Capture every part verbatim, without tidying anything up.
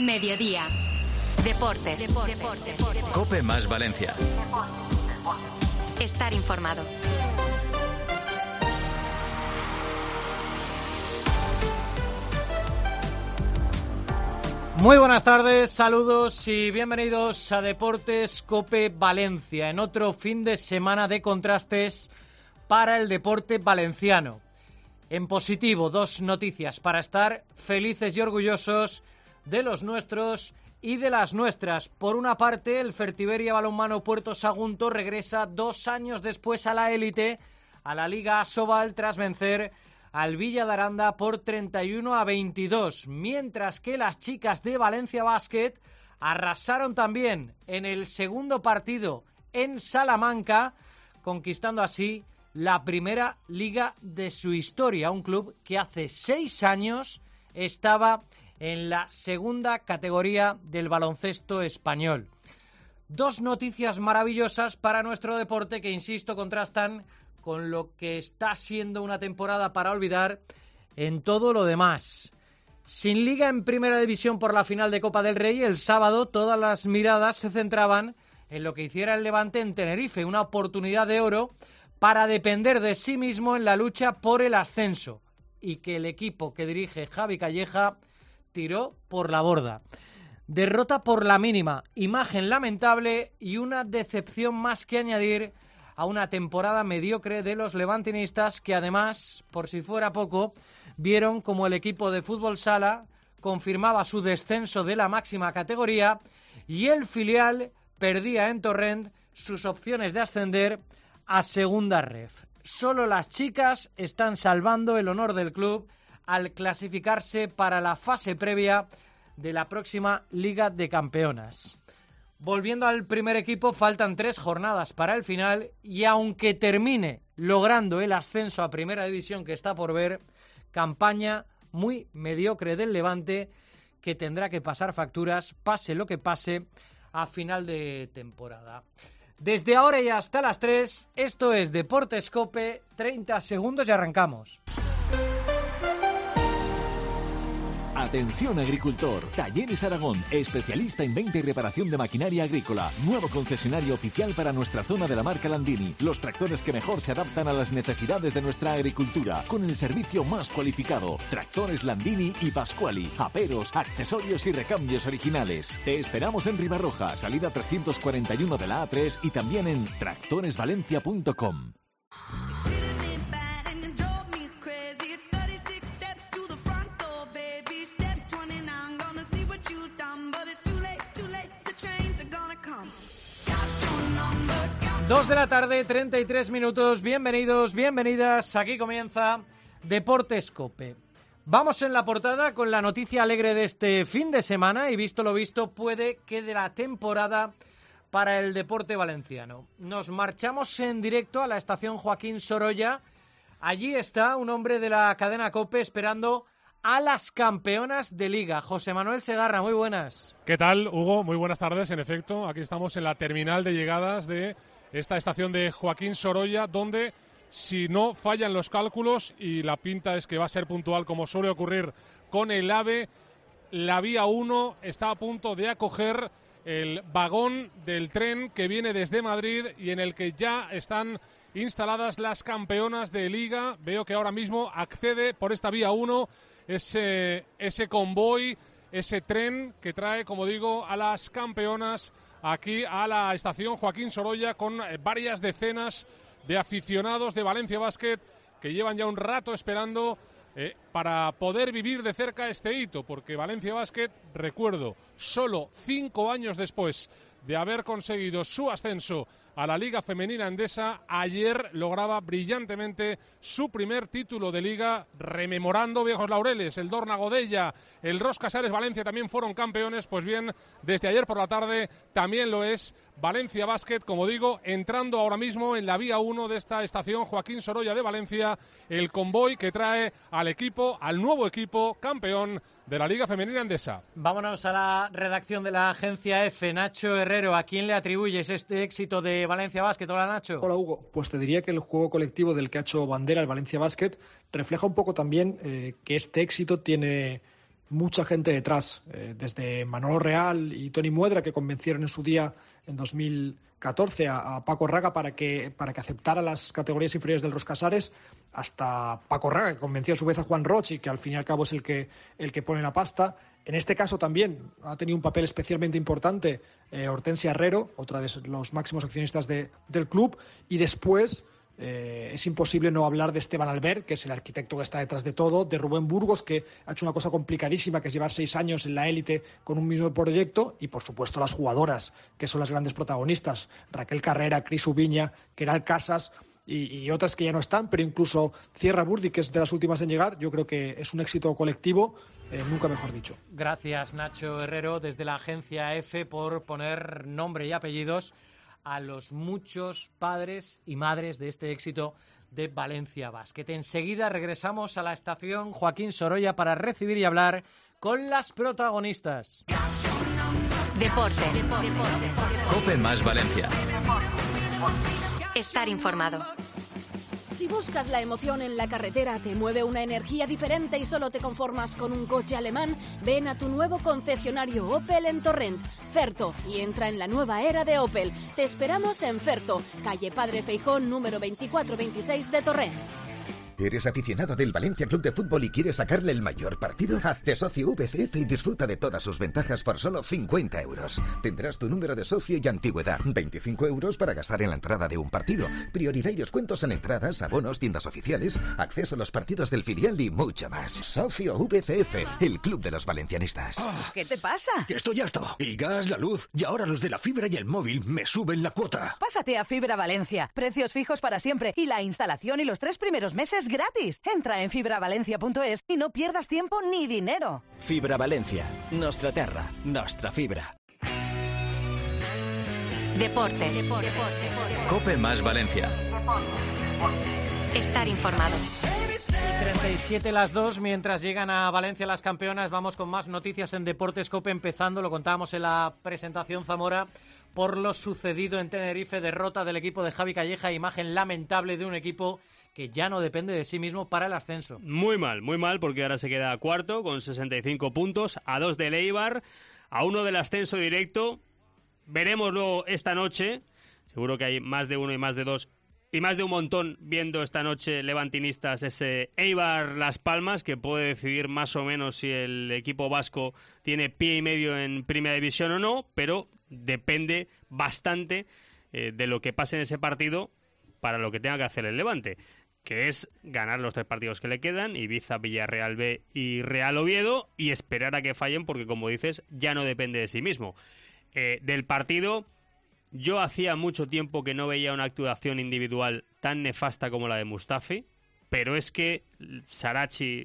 Mediodía. Deportes. Deportes. Deportes. Deportes. COPE más Valencia. Estar informado. Muy buenas tardes, saludos y bienvenidos a Deportes COPE Valencia, en otro fin de semana de contrastes para el deporte valenciano. En positivo, dos noticias para estar felices y orgullosos de los nuestros y de las nuestras. Por una parte, el Fertiberia Balonmano Puerto Sagunto regresa dos años después a la élite, a la Liga Asobal, tras vencer al Villa de Aranda por treinta y uno a veintidós, mientras que las chicas de Valencia Basket arrasaron también en el segundo partido en Salamanca, conquistando así la primera liga de su historia, un club que hace seis años estaba en la segunda categoría del baloncesto español. Dos noticias maravillosas para nuestro deporte que, insisto, contrastan con lo que está siendo una temporada para olvidar en todo lo demás. Sin liga en primera división por la final de Copa del Rey, el sábado todas las miradas se centraban en lo que hiciera el Levante en Tenerife, una oportunidad de oro para depender de sí mismo en la lucha por el ascenso, y que el equipo que dirige Javi Calleja tiró por la borda. Derrota por la mínima, imagen lamentable y una decepción más que añadir a una temporada mediocre de los levantinistas, que además, por si fuera poco, vieron como el equipo de fútbol sala confirmaba su descenso de la máxima categoría y el filial perdía en Torrent sus opciones de ascender a segunda ref. Solo las chicas están salvando el honor del club al clasificarse para la fase previa de la próxima Liga de Campeonas. Volviendo al primer equipo, faltan tres jornadas para el final y aunque termine logrando el ascenso a Primera División, que está por ver, campaña muy mediocre del Levante, que tendrá que pasar facturas, pase lo que pase, a final de temporada. Desde ahora y hasta las tres, esto es Deportes COPE, treinta segundos y arrancamos. Atención agricultor, Talleres Aragón, especialista en venta y reparación de maquinaria agrícola, nuevo concesionario oficial para nuestra zona de la marca Landini, los tractores que mejor se adaptan a las necesidades de nuestra agricultura, con el servicio más cualificado, tractores Landini y Pasquali, aperos, accesorios y recambios originales. Te esperamos en Ribarroja, salida trescientos cuarenta y uno de la A tres y también en tractores valencia punto com. Dos de la tarde, treinta y tres minutos. Bienvenidos, bienvenidas. Aquí comienza Deportes COPE. Vamos en la portada con la noticia alegre de este fin de semana y, visto lo visto, puede que de la temporada para el deporte valenciano. Nos marchamos en directo a la estación Joaquín Sorolla. Allí está un hombre de la cadena COPE esperando a las campeonas de Liga. José Manuel Segarra, muy buenas. ¿Qué tal, Hugo? Muy buenas tardes. En efecto, aquí estamos en la terminal de llegadas de esta estación de Joaquín Sorolla, donde, si no fallan los cálculos, y la pinta es que va a ser puntual como suele ocurrir con el AVE, la vía uno está a punto de acoger el vagón del tren que viene desde Madrid y en el que ya están instaladas las campeonas de Liga. Veo que ahora mismo accede por esta vía uno ese, ese convoy, ese tren que trae, como digo, a las campeonas aquí a la estación Joaquín Sorolla, con varias decenas de aficionados de Valencia Basket que llevan ya un rato esperando eh, para poder vivir de cerca este hito, porque Valencia Basket, recuerdo, solo cinco años después de haber conseguido su ascenso a la Liga Femenina Endesa, ayer lograba brillantemente su primer título de Liga, rememorando viejos laureles. El Dorna Godella, el Ros Casares Valencia también fueron campeones. Pues bien, desde ayer por la tarde también lo es Valencia Basket, como digo, entrando ahora mismo en la vía uno de esta estación Joaquín Sorolla de Valencia, el convoy que trae al equipo, al nuevo equipo campeón de la Liga Femenina Endesa. Vámonos a la redacción de la agencia F. Nacho Herrero, ¿a quién le atribuyes este éxito de Valencia Basket? Hola, Nacho. Hola, Hugo. Pues te diría que el juego colectivo del que ha hecho bandera el Valencia Basket refleja un poco también eh, que este éxito tiene mucha gente detrás, eh, desde Manolo Real y Toni Muedra, que convencieron en su día, en dos mil catorce, a, a Paco Raga para que, para que aceptara las categorías inferiores del Roscasares, hasta Paco Raga, que convenció a su vez a Juan Roch y que al fin y al cabo es el que, el que pone la pasta. En este caso también ha tenido un papel especialmente importante eh, Hortensia Herrero, otra de los máximos accionistas de, del club, y después eh, es imposible no hablar de Esteban Albert, que es el arquitecto que está detrás de todo, de Rubén Burgos, que ha hecho una cosa complicadísima, que es llevar seis años en la élite con un mismo proyecto, y por supuesto las jugadoras, que son las grandes protagonistas, Raquel Carrera, Cris Ubiña, Keral Casas, Y, y otras que ya no están, pero incluso Cierra Burdi, que es de las últimas en llegar. Yo creo que es un éxito colectivo, eh, nunca mejor dicho. Gracias, Nacho Herrero, desde la agencia F, por poner nombre y apellidos a los muchos padres y madres de este éxito de Valencia Basket. Enseguida regresamos a la estación Joaquín Sorolla para recibir y hablar con las protagonistas. Deportes. COPE más Valencia. Estar informado. Si buscas la emoción en la carretera, te mueve una energía diferente y solo te conformas con un coche alemán, ven a tu nuevo concesionario Opel en Torrent, Ferto, y entra en la nueva era de Opel. Te esperamos en Ferto, calle Padre Feijón, número veinticuatro veintiséis de Torrent. ¿Eres aficionado del Valencia Club de Fútbol y quieres sacarle el mayor partido? Hazte socio V C F y disfruta de todas sus ventajas por solo cincuenta euros. Tendrás tu número de socio y antigüedad. veinticinco euros para gastar en la entrada de un partido. Prioridad y descuentos en entradas, abonos, tiendas oficiales, acceso a los partidos del filial y mucho más. Socio V C F, el club de los valencianistas. Oh, ¿qué te pasa? Que estoy harto. El gas, la luz y ahora los de la fibra y el móvil me suben la cuota. Pásate a Fibra Valencia. Precios fijos para siempre y la instalación y los tres primeros meses gratis. Entra en fibra valencia punto es y no pierdas tiempo ni dinero. Fibra Valencia. Nostra terra, nostra fibra. Deportes. Deportes. COPE más Valencia. Estar informado. treinta y siete las dos, mientras llegan a Valencia las campeonas, vamos con más noticias en Deportes COPE, empezando, lo contábamos en la presentación, Zamora, por lo sucedido en Tenerife, derrota del equipo de Javi Calleja, imagen lamentable de un equipo que ya no depende de sí mismo para el ascenso. Muy mal, muy mal, porque ahora se queda cuarto con sesenta y cinco puntos, a dos del Eibar, a uno del ascenso directo. Veremos luego esta noche, seguro que hay más de uno y más de dos y más de un montón viendo esta noche levantinistas ese Eibar Las Palmas, que puede decidir más o menos si el equipo vasco tiene pie y medio en Primera División o no, pero depende bastante eh, de lo que pase en ese partido para lo que tenga que hacer el Levante, que es ganar los tres partidos que le quedan, Ibiza, Villarreal B y Real Oviedo, y esperar a que fallen porque, como dices, ya no depende de sí mismo. Eh, del partido, yo hacía mucho tiempo que no veía una actuación individual tan nefasta como la de Mustafi, pero es que Sarachi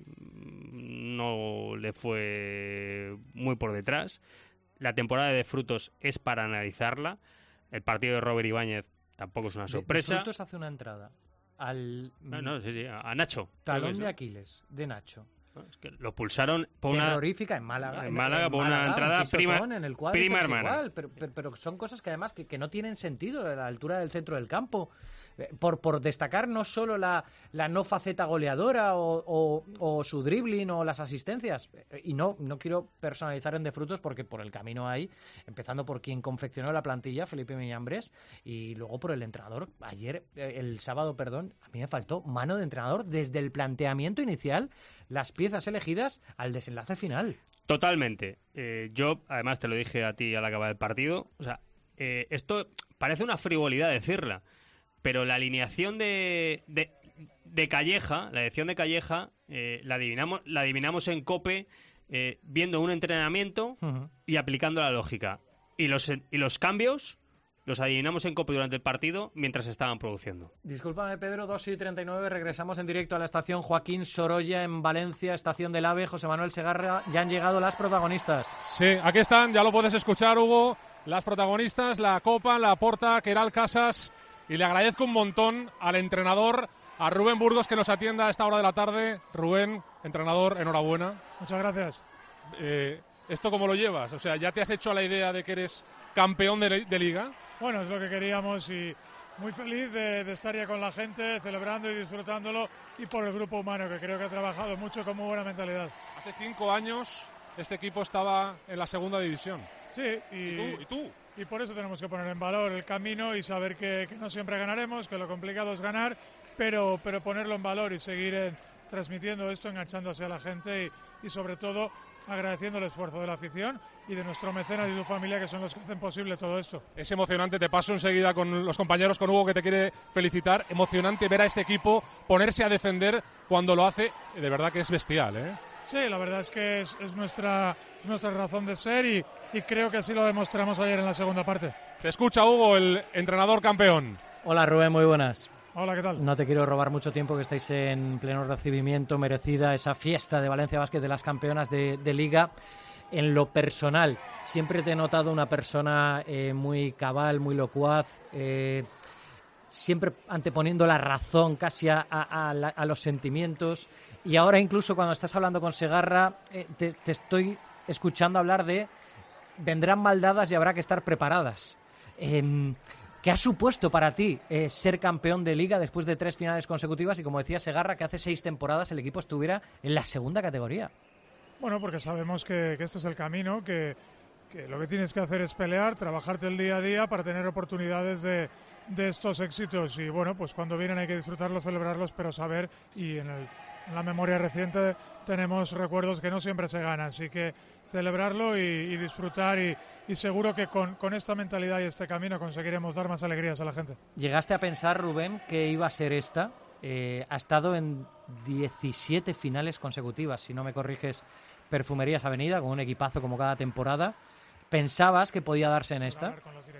no le fue muy por detrás. La temporada de Frutos es para analizarla. El partido de Robert Ibáñez tampoco es una sorpresa. De, de Frutos hace una entrada al... No, no, sí, sí, a Nacho. Talón de Aquiles, de Nacho. Es que lo pulsaron por una... Terrorífica en Málaga. En Málaga, en por Málaga, una entrada un prima, en el cual prima hermana. Igual, pero, pero, pero son cosas que además que, que no tienen sentido a la altura del centro del campo. Por, por destacar no solo la, la no faceta goleadora o, o, o su dribbling o las asistencias. Y no, no quiero personalizar en De Frutos porque por el camino hay, empezando por quien confeccionó la plantilla, Felipe Miñambres, y luego por el entrenador. Ayer, el sábado, perdón, a mí me faltó mano de entrenador desde el planteamiento inicial, las piezas elegidas al desenlace final. Totalmente. Eh, yo, además, te lo dije a ti al acabar el partido. O sea, eh, esto parece una frivolidad decirla, pero la alineación de, de, de Calleja, la elección de Calleja, eh, la adivinamos, la adivinamos en COPE eh, viendo un entrenamiento uh-huh. y aplicando la lógica. Y los, y los cambios los adivinamos en COPE durante el partido mientras estaban produciendo. Discúlpame, Pedro, dos y treinta y nueve, regresamos en directo a la estación Joaquín Sorolla en Valencia, estación del AVE, José Manuel Segarra, ya han llegado las protagonistas. Sí, aquí están, ya lo puedes escuchar, Hugo, las protagonistas, la Copa, la Porta, Keral Casas, y le agradezco un montón al entrenador, a Rubén Burgos, que nos atienda a esta hora de la tarde. Rubén, entrenador, enhorabuena. Muchas gracias. Eh, ¿Esto cómo lo llevas? O sea, ¿ya te has hecho a la idea de que eres campeón de, de Liga? Bueno, es lo que queríamos y muy feliz de, de estar ya con la gente, celebrando y disfrutándolo, y por el grupo humano, que creo que ha trabajado mucho con muy buena mentalidad. Hace cinco años este equipo estaba en la segunda división. Sí, y, ¿Y tú? ¿Y tú? Y por eso tenemos que poner en valor el camino y saber que, que no siempre ganaremos, que lo complicado es ganar, pero, pero ponerlo en valor y seguir en, transmitiendo esto, enganchándose a la gente y, y sobre todo agradeciendo el esfuerzo de la afición y de nuestro mecenas y su familia, que son los que hacen posible todo esto. Es emocionante, te paso enseguida con los compañeros, con Hugo, que te quiere felicitar. Emocionante ver a este equipo ponerse a defender cuando lo hace, de verdad que es bestial, ¿eh? Sí, la verdad es que es, es, nuestra, es nuestra razón de ser y, y creo que así lo demostramos ayer en la segunda parte. Te escucha Hugo, el entrenador campeón. Hola Rubén, muy buenas. Hola, ¿qué tal? No te quiero robar mucho tiempo, que estáis en pleno recibimiento, merecida esa fiesta de Valencia Basket de las campeonas de, de Liga. En lo personal, siempre te he notado una persona eh, muy cabal, muy locuaz, eh, siempre anteponiendo la razón casi a, a, a, la, a los sentimientos. Y ahora incluso cuando estás hablando con Segarra, eh, te, te estoy escuchando hablar de vendrán maldadas y habrá que estar preparadas. Eh, ¿Qué ha supuesto para ti eh, ser campeón de Liga después de tres finales consecutivas y, como decía Segarra, que hace seis temporadas el equipo estuviera en la segunda categoría? Bueno, porque sabemos que, que este es el camino, que, que lo que tienes que hacer es pelear, trabajarte el día a día para tener oportunidades de, de estos éxitos. Y bueno, pues cuando vienen hay que disfrutarlos, celebrarlos, pero saber, y en, el, en la memoria reciente tenemos recuerdos que no siempre se ganan, así que celebrarlo y, y disfrutar y, y seguro que con, con esta mentalidad y este camino conseguiremos dar más alegrías a la gente. ¿Llegaste a pensar, Rubén, que iba a ser esta? Eh, ha estado en diecisiete finales consecutivas, si no me corriges, Perfumerías Avenida, con un equipazo como cada temporada. ¿Pensabas que podía darse en esta?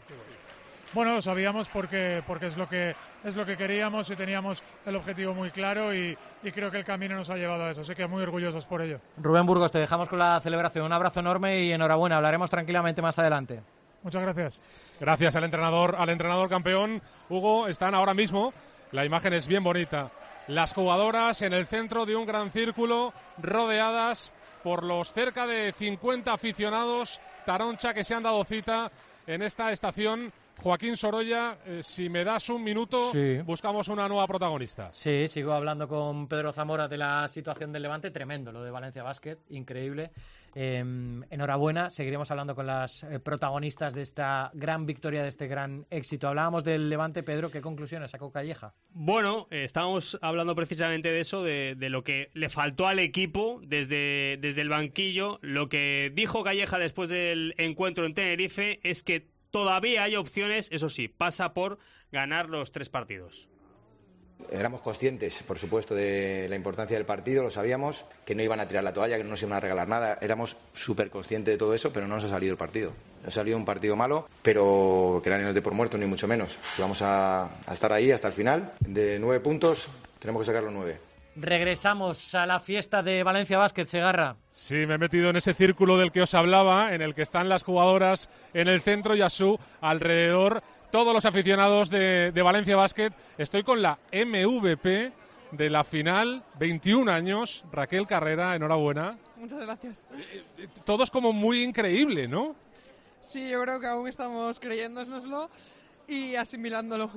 Bueno, lo sabíamos porque, porque es lo que es lo que queríamos y teníamos el objetivo muy claro y, y creo que el camino nos ha llevado a eso, así que muy orgullosos por ello. Rubén Burgos, te dejamos con la celebración. Un abrazo enorme y enhorabuena, hablaremos tranquilamente más adelante. Muchas gracias. Gracias al entrenador, al entrenador campeón. Hugo, están ahora mismo, la imagen es bien bonita, las jugadoras en el centro de un gran círculo, rodeadas por los cerca de cincuenta aficionados Taroncha que se han dado cita en esta estación. Joaquín Sorolla, eh, si me das un minuto, sí. Buscamos una nueva protagonista. Sí, sigo hablando con Pedro Zamora de la situación del Levante. Tremendo lo de Valencia Basket, increíble. Eh, enhorabuena, seguiremos hablando con las eh, protagonistas de esta gran victoria, de este gran éxito. Hablábamos del Levante, Pedro, ¿qué conclusiones sacó Calleja? Bueno, eh, estábamos hablando precisamente de eso, de, de lo que le faltó al equipo desde, desde el banquillo. Lo que dijo Calleja después del encuentro en Tenerife es que todavía hay opciones, eso sí, pasa por ganar los tres partidos. Éramos conscientes, por supuesto, de la importancia del partido, lo sabíamos, que no iban a tirar la toalla, que no nos iban a regalar nada. Éramos súper conscientes de todo eso, pero no nos ha salido el partido. Nos ha salido un partido malo, pero que nadie nos dé por muerto, ni mucho menos. Vamos a, a estar ahí hasta el final. De nueve puntos, tenemos que sacar los nueve. Regresamos a la fiesta de Valencia Basket, Segarra. Sí, me he metido en ese círculo del que os hablaba, en el que están las jugadoras en el centro y a su alrededor todos los aficionados de, de Valencia Basket. Estoy con la M V P de la final, veintiún años, Raquel Carrera, enhorabuena. Muchas gracias. Todo es como muy increíble, ¿no? Sí, yo creo que aún estamos creyéndonoslo y asimilándolo.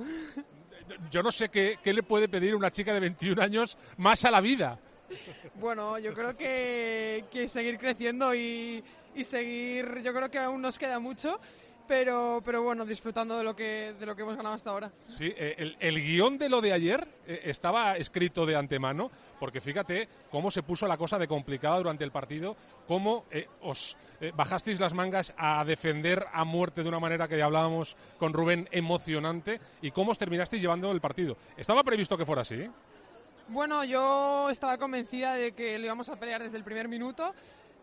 Yo no sé qué, qué le puede pedir una chica de veintiún años más a la vida. Bueno, yo creo que, que seguir creciendo y, y seguir, yo creo que aún nos queda mucho, pero, pero bueno, disfrutando de lo que de lo que hemos ganado hasta ahora. Sí, eh, el, el guión de lo de ayer eh, estaba escrito de antemano, porque fíjate cómo se puso la cosa de complicada durante el partido, cómo eh, os eh, bajasteis las mangas a defender a muerte de una manera que hablábamos con Rubén, emocionante, y cómo os terminasteis llevando el partido. ¿Estaba previsto que fuera así? Bueno, yo estaba convencida de que lo íbamos a pelear desde el primer minuto.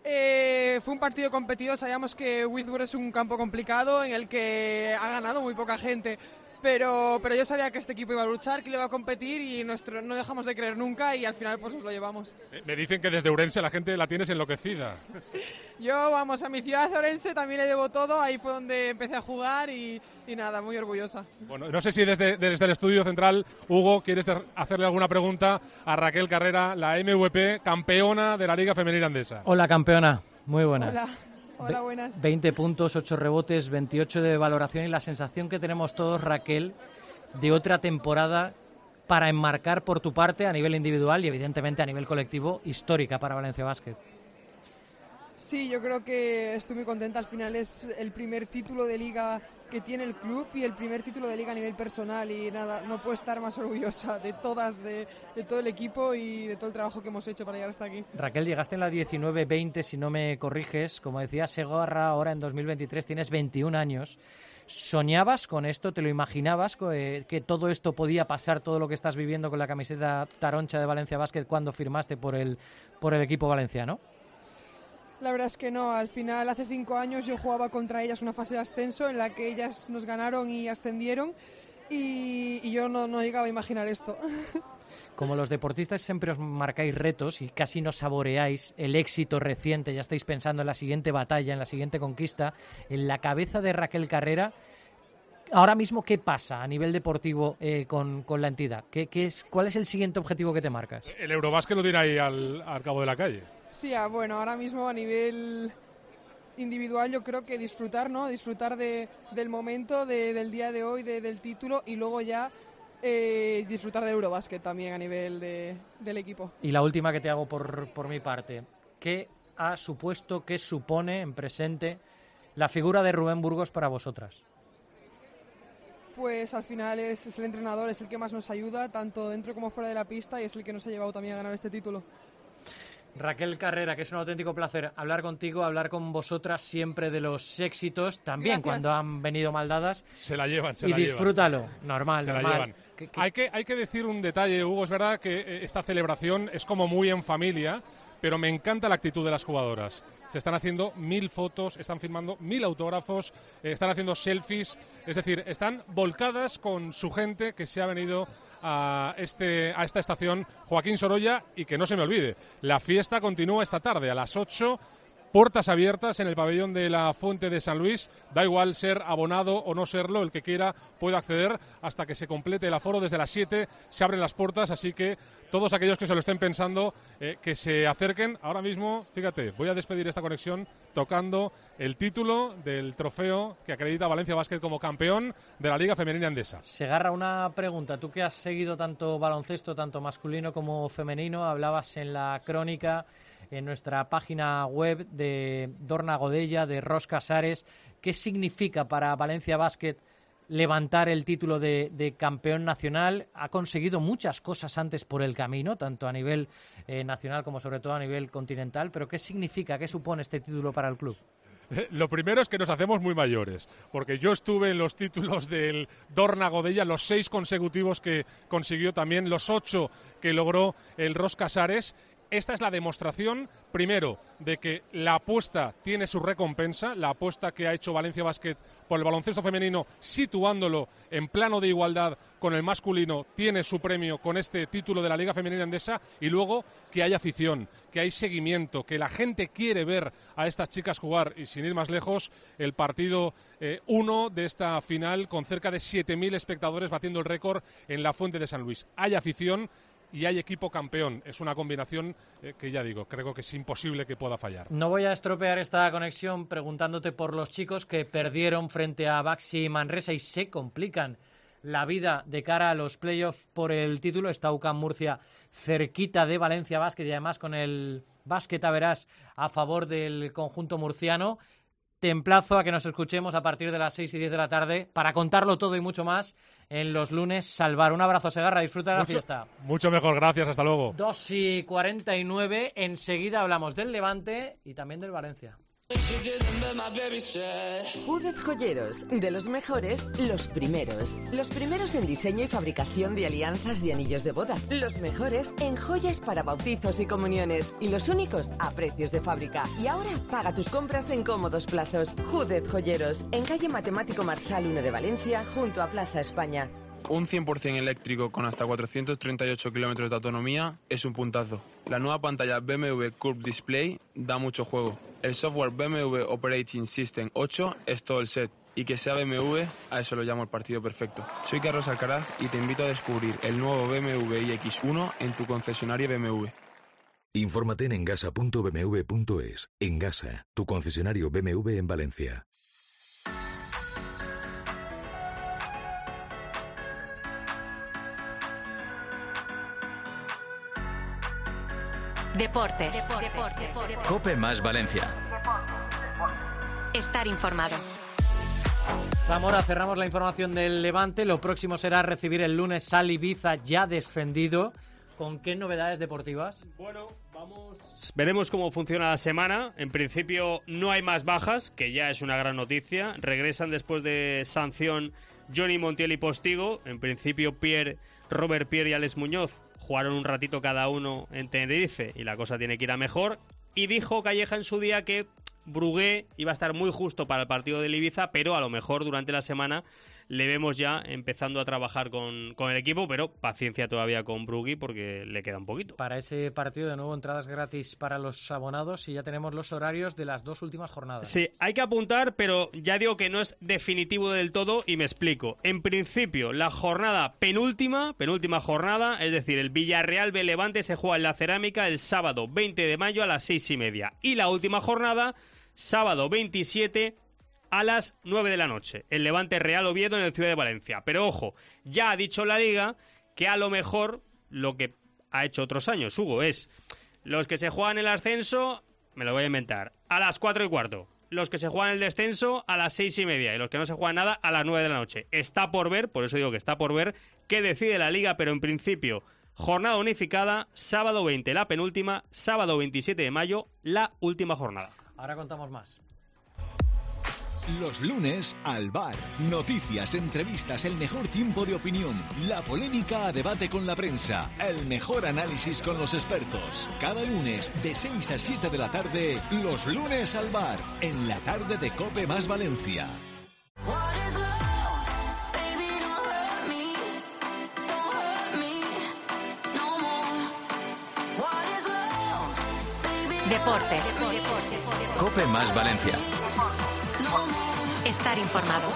Eh, fue un partido competido, sabíamos que Whitworth es un campo complicado en el que ha ganado muy poca gente, pero, pero yo sabía que este equipo iba a luchar, que le iba a competir y nuestro, no dejamos de creer nunca y al final pues nos lo llevamos. Me dicen que desde Ourense la gente la tienes enloquecida. Yo, vamos, a mi ciudad de Ourense también le debo todo, ahí fue donde empecé a jugar y, y nada, muy orgullosa. Bueno, no sé si desde, desde el estudio central, Hugo, quieres hacerle alguna pregunta a Raquel Carrera, la M V P, campeona de la Liga Femenina Andesa. Hola, campeona, muy buenas. Hola. Hola, buenas. veinte puntos, ocho rebotes, veintiocho de valoración y la sensación que tenemos todos, Raquel, de otra temporada para enmarcar por tu parte a nivel individual y evidentemente a nivel colectivo histórica para Valencia Basket. Sí, yo creo que estoy muy contenta. Al final es el primer título de liga que tiene el club y el primer título de liga a nivel personal, y nada, no puedo estar más orgullosa de todas, de, de todo el equipo y de todo el trabajo que hemos hecho para llegar hasta aquí. Raquel, llegaste en la diecinueve veinte, si no me corriges. Como decía Segarra, ahora en dos mil veintitrés tienes veintiún años. ¿Soñabas con esto? ¿Te lo imaginabas que, que todo esto podía pasar, todo lo que estás viviendo con la camiseta taroncha de Valencia Basket cuando firmaste por el, por el equipo valenciano? La verdad es que no, al final hace cinco años yo jugaba contra ellas una fase de ascenso en la que ellas nos ganaron y ascendieron y, y yo no, no llegaba a imaginar esto. Como los deportistas siempre os marcáis retos y casi no saboreáis el éxito reciente, ya estáis pensando en la siguiente batalla, en la siguiente conquista, en la cabeza de Raquel Carrera, ahora mismo, ¿qué pasa a nivel deportivo eh, con, con la entidad? ¿Qué, qué es, ¿Cuál es el siguiente objetivo que te marcas? El Eurobásquet lo tiene ahí al, al cabo de la calle. Sí, ah, bueno, ahora mismo a nivel individual yo creo que disfrutar, ¿no? Disfrutar de, del momento, de, del día de hoy, de, del título, y luego ya eh, disfrutar de Eurobásquet también a nivel de, del equipo. Y la última que te hago por, por mi parte, ¿qué ha supuesto, qué supone en presente la figura de Rubén Burgos para vosotras? Pues al final es, es el entrenador, es el que más nos ayuda, tanto dentro como fuera de la pista, y es el que nos ha llevado también a ganar este título. Raquel Carrera, que es un auténtico placer hablar contigo, hablar con vosotras siempre de los éxitos, también Gracias. Cuando han venido mal dadas. Se la llevan, se y la disfrútalo, llevan. normal, se normal. La llevan. ¿Qué, qué? Hay, que, hay que decir un detalle, Hugo, es verdad que esta celebración es como muy en familia, pero me encanta la actitud de las jugadoras. Se están haciendo mil fotos, están firmando mil autógrafos, eh, están haciendo selfies, es decir, están volcadas con su gente que se ha venido a, este, a esta estación Joaquín Sorolla. Y que no se me olvide, la fiesta continúa esta tarde a las ocho, puertas abiertas en el pabellón de la Fuente de San Luis. Da igual ser abonado o no serlo, el que quiera puede acceder hasta que se complete el aforo. Desde las siete se abren las puertas, así que todos aquellos que se lo estén pensando, eh, que se acerquen. Ahora mismo, fíjate, voy a despedir esta conexión tocando el título del trofeo que acredita a Valencia Basket como campeón de la Liga Femenina Endesa. Segarra, una pregunta. Tú que has seguido tanto baloncesto, tanto masculino como femenino, hablabas en la crónica en nuestra página web de Dorna Godella, de Ros Casares. ¿Qué significa para Valencia Basket levantar el título de, de campeón nacional? Ha conseguido muchas cosas antes por el camino, tanto a nivel eh, nacional como sobre todo a nivel continental, pero ¿qué significa, qué supone este título para el club? Lo primero es que nos hacemos muy mayores, porque yo estuve en los títulos del Dorna Godella, los seis consecutivos que consiguió, también los ocho que logró el Ros Casares. Esta es la demostración, primero, de que la apuesta tiene su recompensa, la apuesta que ha hecho Valencia Basket por el baloncesto femenino, situándolo en plano de igualdad con el masculino, tiene su premio con este título de la Liga Femenina Endesa, y luego que hay afición, que hay seguimiento, que la gente quiere ver a estas chicas jugar. Y sin ir más lejos, el partido uno eh, de esta final con cerca de siete mil espectadores batiendo el récord en la Fuente de San Luis. Hay afición y hay equipo campeón. Es una combinación eh, que ya digo, creo que es imposible que pueda fallar. No voy a estropear esta conexión preguntándote por los chicos que perdieron frente a Baxi Manresa y se complican la vida de cara a los playoffs por el título. Está U C A M Murcia cerquita de Valencia Basket y además con el básquet a verás a favor del conjunto murciano. Te emplazo a que nos escuchemos a partir de las seis y diez de la tarde para contarlo todo y mucho más en los lunes Salvar. Un abrazo, Segarra, disfruta de la mucho, fiesta. Mucho mejor, gracias, hasta luego. dos y cuarenta y nueve, enseguida hablamos del Levante y también del Valencia. Júdez Joyeros, de los mejores, los primeros. Los primeros en diseño y fabricación de alianzas y anillos de boda. Los mejores en joyas para bautizos y comuniones. Y los únicos a precios de fábrica. Y ahora paga tus compras en cómodos plazos. Júdez Joyeros, en calle Matemático Marzal uno de Valencia, junto a Plaza España. Un cien por ciento eléctrico con hasta cuatrocientos treinta y ocho kilómetros de autonomía es un puntazo. La nueva pantalla B M W Curve Display da mucho juego. El software B M W Operating System ocho es todo el set. Y que sea B M W, a eso lo llamo el partido perfecto. Soy Carlos Alcaraz y te invito a descubrir el nuevo B M W i X uno en tu concesionario B M W. Infórmate en engasa punto b m w punto es. Engasa, tu concesionario B M W en Valencia. Deportes. Deportes. Deportes. COPE más Valencia. Estar informado. Zamora, cerramos la información del Levante. Lo próximo será recibir el lunes al Ibiza, ya descendido. ¿Con qué novedades deportivas? Bueno, vamos... Veremos cómo funciona la semana. En principio no hay más bajas, que ya es una gran noticia. Regresan después de sanción Johnny Montiel y Postigo. En principio Pierre, Robert Pierre y Alex Muñoz jugaron un ratito cada uno en Tenerife y la cosa tiene que ir a mejor. Y dijo Calleja en su día que Brugué iba a estar muy justo para el partido del Ibiza, pero a lo mejor durante la semana le vemos ya empezando a trabajar con, con el equipo, pero paciencia todavía con Brugui porque le queda un poquito. Para ese partido, de nuevo, entradas gratis para los abonados y ya tenemos los horarios de las dos últimas jornadas. Sí, hay que apuntar, pero ya digo que no es definitivo del todo y me explico. En principio, la jornada penúltima, penúltima jornada, es decir, el Villarreal B Levante se juega en la Cerámica el sábado veinte de mayo a las seis y media. Y la última jornada, sábado veintisiete a las nueve de la noche, el Levante Real Oviedo en el Ciudad de Valencia. Pero ojo, ya ha dicho la Liga que a lo mejor lo que ha hecho otros años, Hugo, es los que se juegan el ascenso, me lo voy a inventar, a las cuatro y cuarto. Los que se juegan el descenso a las seis y media y los que no se juegan nada a las nueve de la noche. Está por ver, por eso digo que está por ver qué decide la Liga, pero en principio jornada unificada, sábado veinte la penúltima, sábado veintisiete de mayo la última jornada. Ahora contamos más. Los lunes al bar. Noticias, entrevistas, el mejor tiempo de opinión, la polémica a debate con la prensa, el mejor análisis con los expertos. Cada lunes de seis a siete de la tarde, los lunes al bar, en la tarde de COPE más Valencia. Deportes. COPE más Valencia. Estar informado.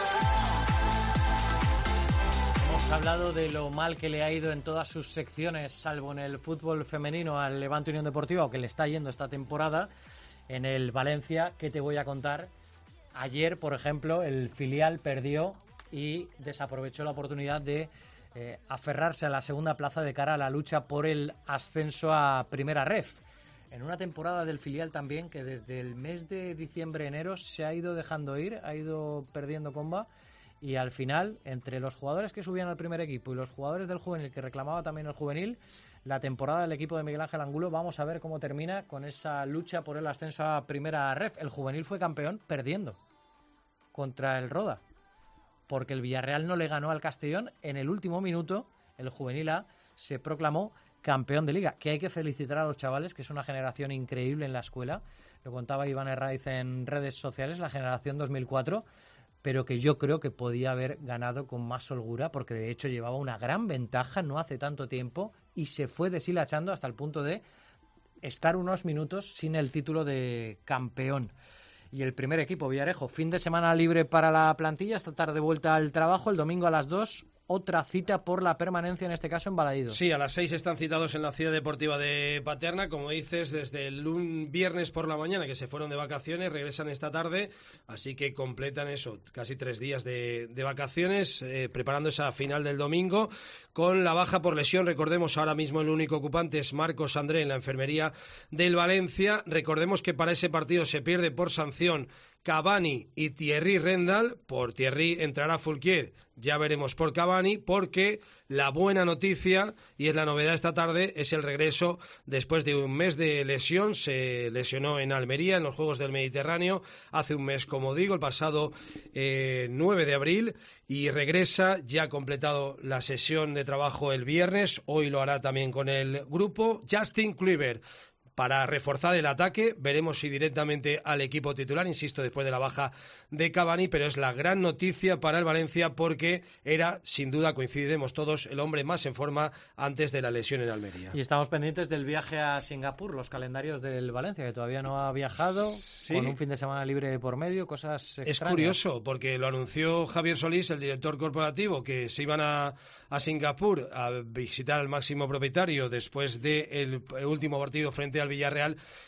Hemos hablado de lo mal que le ha ido en todas sus secciones, salvo en el fútbol femenino al Levante Unión Deportiva, o que le está yendo esta temporada. En el Valencia, ¿qué te voy a contar? Ayer, por ejemplo, el filial perdió y desaprovechó la oportunidad de eh, aferrarse a la segunda plaza de cara a la lucha por el ascenso a Primera Ref. En una temporada del filial también que desde el mes de diciembre-enero se ha ido dejando ir, ha ido perdiendo comba y al final, entre los jugadores que subían al primer equipo y los jugadores del juvenil que reclamaba también el juvenil, la temporada del equipo de Miguel Ángel Angulo, vamos a ver cómo termina con esa lucha por el ascenso a Primera Ref. El juvenil fue campeón perdiendo contra el Roda, porque el Villarreal no le ganó al Castellón en el último minuto. El juvenil A se proclamó campeón de liga, que hay que felicitar a los chavales, que es una generación increíble en la escuela. Lo contaba Iván Herraiz en redes sociales, la generación dos mil cuatro, pero que yo creo que podía haber ganado con más holgura, porque de hecho llevaba una gran ventaja no hace tanto tiempo y se fue deshilachando hasta el punto de estar unos minutos sin el título de campeón. Y el primer equipo, Villarejo, fin de semana libre para la plantilla, esta tarde vuelta al trabajo, el domingo a las dos, otra cita por la permanencia, en este caso en Balaídos. Sí, a las seis están citados en la Ciudad Deportiva de Paterna, como dices, desde el un viernes por la mañana, que se fueron de vacaciones, regresan esta tarde, así que completan eso, casi tres días de, de vacaciones, eh, preparando esa final del domingo, con la baja por lesión. Recordemos, ahora mismo el único ocupante es Marcos André en la enfermería del Valencia. Recordemos que para ese partido se pierde por sanción Cavani y Thierry Rendal. Por Thierry entrará Fulquier, ya veremos por Cavani, porque la buena noticia, y es la novedad esta tarde, es el regreso después de un mes de lesión. Se lesionó en Almería, en los Juegos del Mediterráneo, hace un mes, como digo, el pasado eh, nueve de abril, y regresa, ya ha completado la sesión de trabajo el viernes, hoy lo hará también con el grupo. Justin Kluivert, para reforzar el ataque, veremos si directamente al equipo titular, insisto, después de la baja de Cavani, pero es la gran noticia para el Valencia porque era, sin duda, coincidiremos todos, el hombre más en forma antes de la lesión en Almería. Y estamos pendientes del viaje a Singapur, los calendarios del Valencia, que todavía no ha viajado, sí, con un fin de semana libre por medio, cosas extrañas. Es curioso, porque lo anunció Javier Solís, el director corporativo, que se iban a, a Singapur a visitar al máximo propietario después del último partido frente al Villarreal,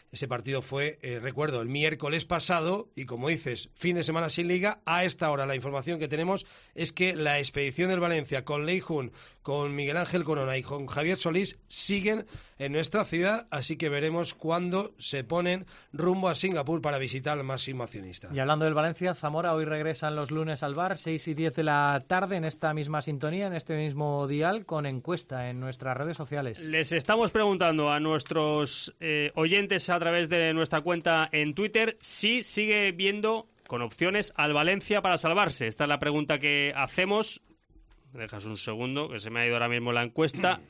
Ese partido fue, eh, recuerdo, el miércoles pasado y como dices, fin de semana sin liga. A esta hora la información que tenemos es que la expedición del Valencia con Lei Jun, con Miguel Ángel Corona y con Javier Solís siguen en nuestra ciudad, así que veremos cuándo se ponen rumbo a Singapur para visitar al máximo accionista. Y hablando del Valencia, Zamora, hoy regresan los lunes al bar, seis y diez de la tarde, en esta misma sintonía, en este mismo dial, con encuesta en nuestras redes sociales. Les estamos preguntando a nuestros eh, oyentes a través de nuestra cuenta en Twitter si sigue viendo con opciones al Valencia para salvarse. Esta es la pregunta que hacemos. Me dejas un segundo, que se me ha ido ahora mismo la encuesta.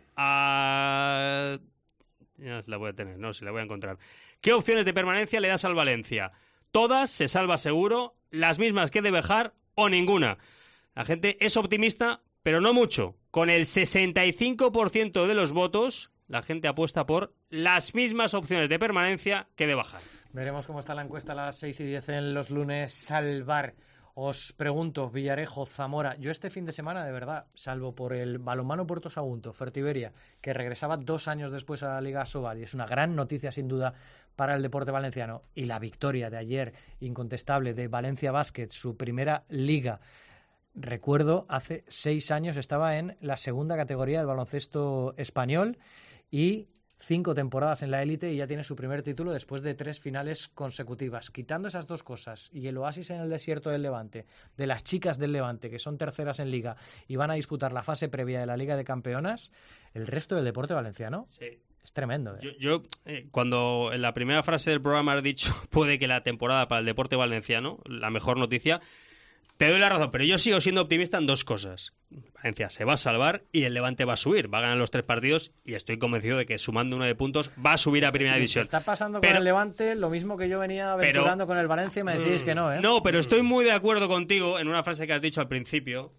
A... Ya la voy a tener, no, si la voy a encontrar. ¿Qué opciones de permanencia le das al Valencia? Todas, se salva seguro, las mismas que de Bejar o ninguna. La gente es optimista, pero no mucho. Con el sesenta y cinco por ciento de los votos, la gente apuesta por las mismas opciones de permanencia que de Bejar. Veremos cómo está la encuesta a las seis y diez en los lunes al bar. Os pregunto, Villarejo, Zamora, yo este fin de semana, de verdad, salvo por el balonmano Puerto Sagunto, Fertiberia, que regresaba dos años después a la Liga Sobal, y es una gran noticia sin duda para el deporte valenciano, y la victoria de ayer, incontestable, de Valencia Basket, su primera liga. Recuerdo, hace seis años estaba en la segunda categoría del baloncesto español y cinco temporadas en la élite y ya tiene su primer título después de tres finales consecutivas. Quitando esas dos cosas y el oasis en el desierto del Levante, de las chicas del Levante, que son terceras en Liga y van a disputar la fase previa de la Liga de Campeonas, el resto del deporte valenciano sí. es tremendo. ¿eh? Yo, yo eh, cuando en la primera frase del programa has dicho puede que la temporada para el deporte valenciano, la mejor noticia, te doy la razón, pero yo sigo siendo optimista en dos cosas. Valencia se va a salvar y el Levante va a subir. Va a ganar los tres partidos y estoy convencido de que sumando uno de puntos va a subir a Primera División. Está pasando pero, con el Levante lo mismo que yo venía aventurando con el Valencia y me decís que no, ¿eh? No, pero estoy muy de acuerdo contigo en una frase que has dicho al principio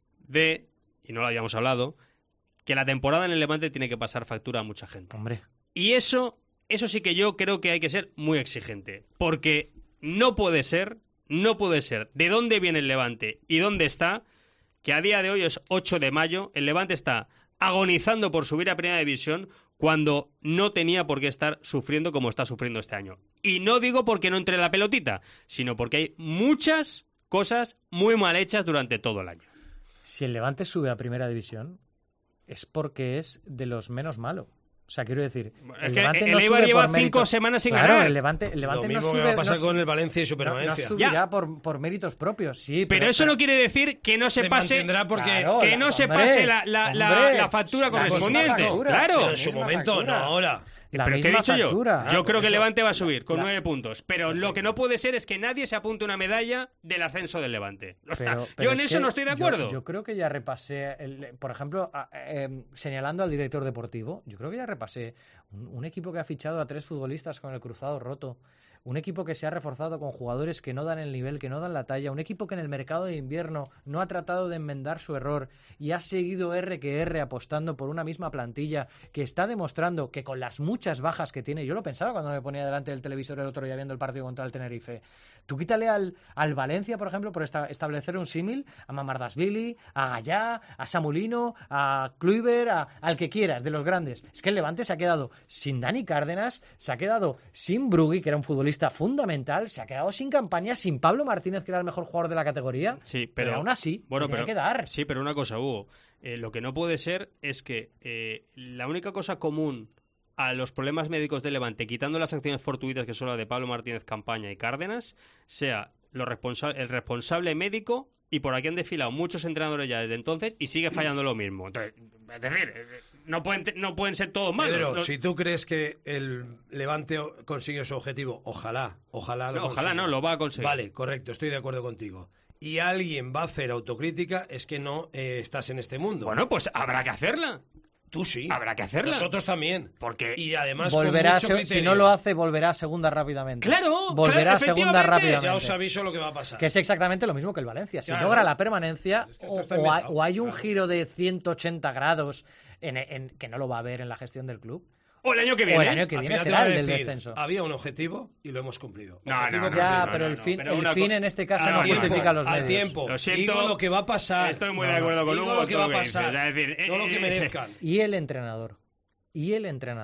de, y no lo habíamos hablado, que la temporada en el Levante tiene que pasar factura a mucha gente. Hombre. Y eso, eso sí que yo creo que hay que ser muy exigente. Porque no puede ser... No puede ser de dónde viene el Levante y dónde está, que a día de hoy es ocho de mayo, el Levante está agonizando por subir a Primera División cuando no tenía por qué estar sufriendo como está sufriendo este año. Y no digo porque no entre la pelotita, sino porque hay muchas cosas muy mal hechas durante todo el año. Si el Levante sube a Primera División es porque es de los menos malos. O sea, quiero decir, es el que Levante el no Eibar sube lleva por cinco méritos. semanas sin claro, ganar. El Levante, el Levante Lo mismo no sube, que va a pasar no, con el Valencia y su no, permanencia. no subirá por, por méritos propios, sí. Pero, pero eso pero, no quiere decir que no se, se pase mantendrá porque claro, que la, no se hombre, pase la, la, la, hombre, la factura la correspondiente. factura, claro. Pero en su momento, factura. no ahora. La ¿Pero qué he misma dicho factura. yo? Yo Ah, creo que el eso. Levante va a subir con La- nueve puntos. Pero lo que no puede ser es que nadie se apunte una medalla del ascenso del Levante. O sea, Pero, pero yo en es eso que no estoy de yo- acuerdo. Yo, creo que ya repasé, el- por ejemplo, a- eh, señalando al director deportivo, yo creo que ya repasé un, un equipo que ha fichado a tres futbolistas con el cruzado roto, un equipo que se ha reforzado con jugadores que no dan el nivel, que no dan la talla, un equipo que en el mercado de invierno no ha tratado de enmendar su error y ha seguido R que R apostando por una misma plantilla que está demostrando que con las muchas bajas que tiene, yo lo pensaba cuando me ponía delante del televisor el otro día viendo el partido contra el Tenerife, tú quítale al, al Valencia, por ejemplo, por esta, establecer un símil, a Mamardashvili, a Gallá, a Samulino, a Kluivert, a, al que quieras, de los grandes. Es que el Levante se ha quedado sin Dani Cárdenas, se ha quedado sin Brugui, que era un futbolista fundamental, se ha quedado sin campaña, sin Pablo Martínez, que era el mejor jugador de la categoría. Sí, pero, pero aún así, bueno, tiene pero, que dar. Sí, pero una cosa, Hugo. Eh, lo que no puede ser es que eh, la única cosa común a los problemas médicos de Levante, quitando las acciones fortuitas que son las de Pablo Martínez Campaña y Cárdenas, sea lo responsa- el responsable médico, y por aquí han desfilado muchos entrenadores ya desde entonces y sigue fallando lo mismo. Entonces, es decir, eh, no pueden, te- no pueden ser todos malos. Pedro, No- si tú crees que el Levante o- consigue su objetivo, ojalá, ojalá lo no, ojalá consiga. no, lo va a conseguir. Vale, correcto, estoy de acuerdo contigo. Y alguien va a hacer autocrítica, es que no eh, estás en este mundo. Bueno, pues habrá que hacerla. Tú sí. Habrá que hacerla. Nosotros también. Porque Y además Volverá con a mucho se- criterio. si no lo hace, volverá a segunda rápidamente. Claro, volverá claro, a segunda efectivamente. rápidamente. Ya os aviso lo que va a pasar. Que es exactamente lo mismo que el Valencia. Si Claro. logra la permanencia, Es que esto o, está o hay, inventado, o hay un claro. giro de ciento ochenta grados en, en- que no lo va a haber en la gestión del club. O el año que O viene. el año que Al viene final te será va a el del decir, descenso. Había un objetivo y lo hemos cumplido. No, Objetivo no, no, cumplido. Ya, no, pero no, el no, fin, pero el una fin co- en este caso Ah, no tiempo, justifica los a medios. tiempo. Lo siento. Digo lo que va a pasar. Estoy muy No, de acuerdo con digo Hugo lo que con va a lo que dices. pasar. Es decir, no lo que eh, merezcan. Y el entrenador. Y el entrenador.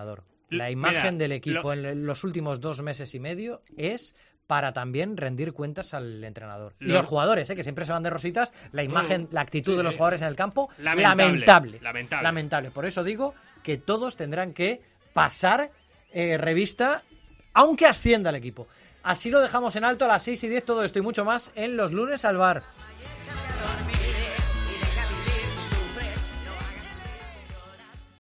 La imagen Mira, del equipo lo- en los últimos dos meses y medio es para también rendir cuentas al entrenador. Y Lo- los jugadores, ¿eh? que siempre se van de rositas, la imagen, la actitud Sí. de los jugadores en el campo, Lamentable, lamentable. lamentable. Lamentable. Por eso digo que todos tendrán que pasar eh, revista, aunque ascienda el equipo. Así lo dejamos en alto a las seis y diez, todo esto y mucho más en los lunes al bar.